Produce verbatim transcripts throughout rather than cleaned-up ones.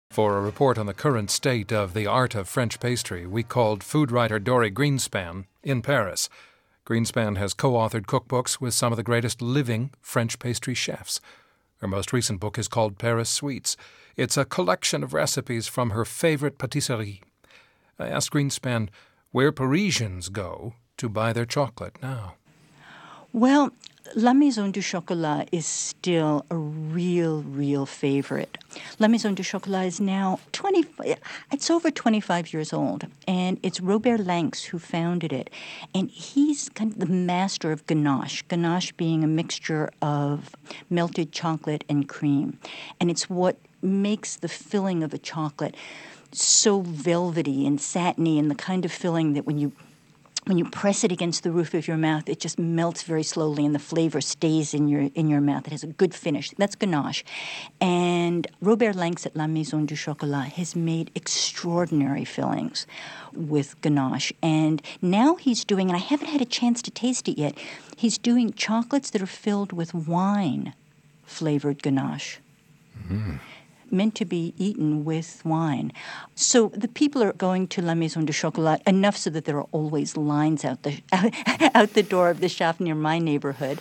For a report on the current state of the art of French pastry, we called food writer Dory Greenspan in Paris. Greenspan has co-authored cookbooks with some of the greatest living French pastry chefs. Her most recent book is called Paris Sweets. It's a collection of recipes from her favorite patisserie. I asked Greenspan where Parisians go to buy their chocolate now. Well, La Maison du Chocolat is still a real, real favorite. La Maison du Chocolat is now twenty, it's over twenty-five years old, and it's Robert Lanx who founded it. And he's kind of the master of ganache, ganache being a mixture of melted chocolate and cream. And it's what makes the filling of a chocolate so velvety and satiny, and the kind of filling that when you When you press it against the roof of your mouth, it just melts very slowly and the flavor stays in your in your mouth. It has a good finish. That's ganache. And Robert Lanx at La Maison du Chocolat has made extraordinary fillings with ganache. And now he's doing, and I haven't had a chance to taste it yet, he's doing chocolates that are filled with wine-flavored ganache. Mm. Meant to be eaten with wine. So the people are going to La Maison du Chocolat enough so that there are always lines out the out the door of the shop near my neighborhood.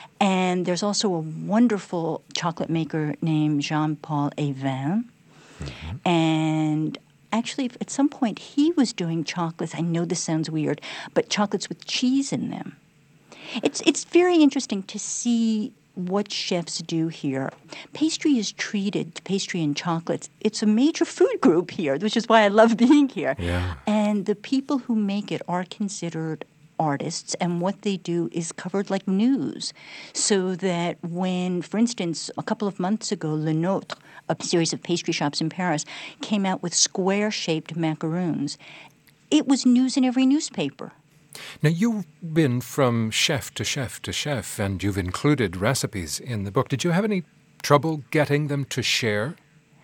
And there's also a wonderful chocolate maker named Jean-Paul Evin. Mm-hmm. And actually, at some point, he was doing chocolates. I know this sounds weird, but chocolates with cheese in them. It's it's very interesting to see what chefs do here. Pastry is treated, pastry and chocolates, it's a major food group here, which is why I love being here. Yeah. And the people who make it are considered artists, and what they do is covered like news. So that when, for instance, a couple of months ago, Le Nôtre, a series of pastry shops in Paris, came out with square-shaped macaroons, it was news in every newspaper. Now, you've been from chef to chef to chef, and you've included recipes in the book. Did you have any trouble getting them to share?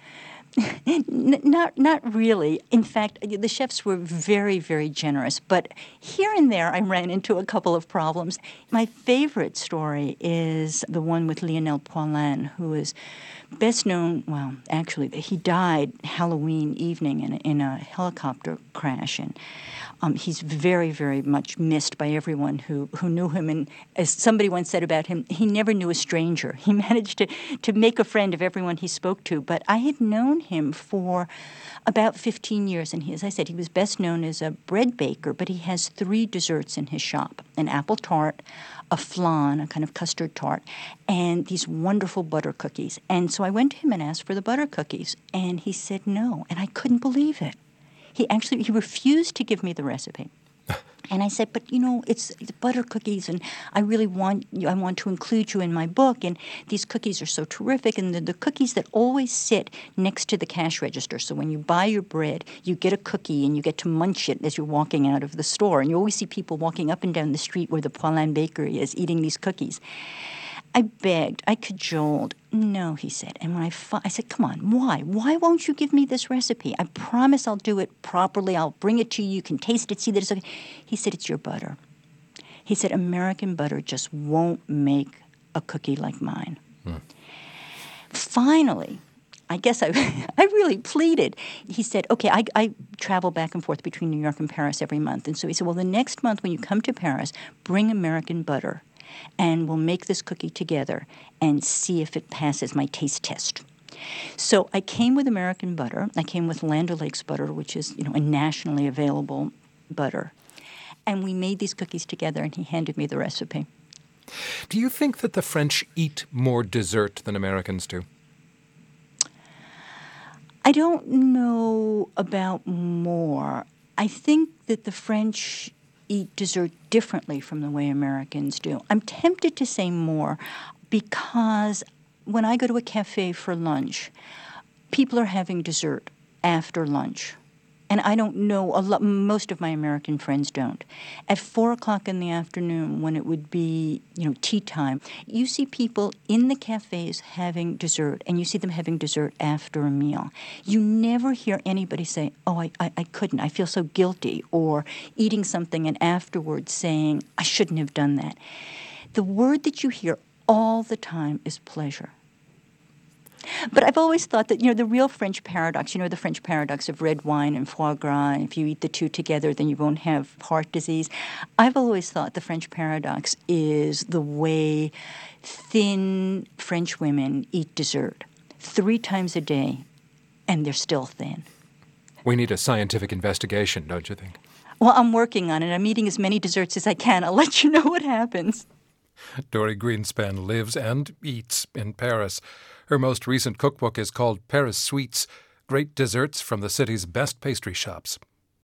N- not not really. In fact, the chefs were very, very generous. But here and there, I ran into a couple of problems. My favorite story is the one with Lionel Poilâne, who is best known, well, actually, he died Halloween evening in a, in a helicopter crash. And um, he's very, very much missed by everyone who, who knew him. And as somebody once said about him, he never knew a stranger. He managed to, to make a friend of everyone he spoke to. But I had known him for about fifteen years. And he, as I said, he was best known as a bread baker, but he has three desserts in his shop: an apple tart, a flan, a kind of custard tart, and these wonderful butter cookies. And so I went to him and asked for the butter cookies, and he said no, and I couldn't believe it. He actually, he refused to give me the recipe. And I said, but, you know, it's, it's butter cookies, and I really want you, I want to include you in my book, and these cookies are so terrific, and they're the cookies that always sit next to the cash register. So when you buy your bread, you get a cookie, and you get to munch it as you're walking out of the store. And you always see people walking up and down the street where the Poilâne Bakery is, eating these cookies. I begged, I cajoled. No, he said. And when I, fu- I said, come on, why? Why won't you give me this recipe? I promise I'll do it properly. I'll bring it to you. You can taste it, see that it's okay. He said, it's your butter. He said, American butter just won't make a cookie like mine. Hmm. Finally, I guess I I really pleaded. He said, okay, I, I travel back and forth between New York and Paris every month. And so he said, well, the next month when you come to Paris, bring American butter, and we'll make this cookie together and see if it passes my taste test. So I came with American butter. I came with Land O'Lakes butter, which is, you know, a nationally available butter. And we made these cookies together, and he handed me the recipe. Do you think that the French eat more dessert than Americans do? I don't know about more. I think that the French eat dessert differently from the way Americans do. I'm tempted to say more because when I go to a cafe for lunch, people are having dessert after lunch. And I don't know, a lot, most of my American friends don't. At four o'clock in the afternoon, when it would be, you know, tea time, you see people in the cafes having dessert, and you see them having dessert after a meal. You never hear anybody say, oh, I, I, I couldn't, I feel so guilty, or eating something and afterwards saying, I shouldn't have done that. The word that you hear all the time is pleasure. But I've always thought that, you know, the real French paradox, you know, the French paradox of red wine and foie gras, and if you eat the two together, then you won't have heart disease. I've always thought the French paradox is the way thin French women eat dessert three times a day, and they're still thin. We need a scientific investigation, don't you think? Well, I'm working on it. I'm eating as many desserts as I can. I'll let you know what happens. Dory Greenspan lives and eats in Paris. Her most recent cookbook is called Paris Sweets, Great Desserts from the City's Best Pastry Shops.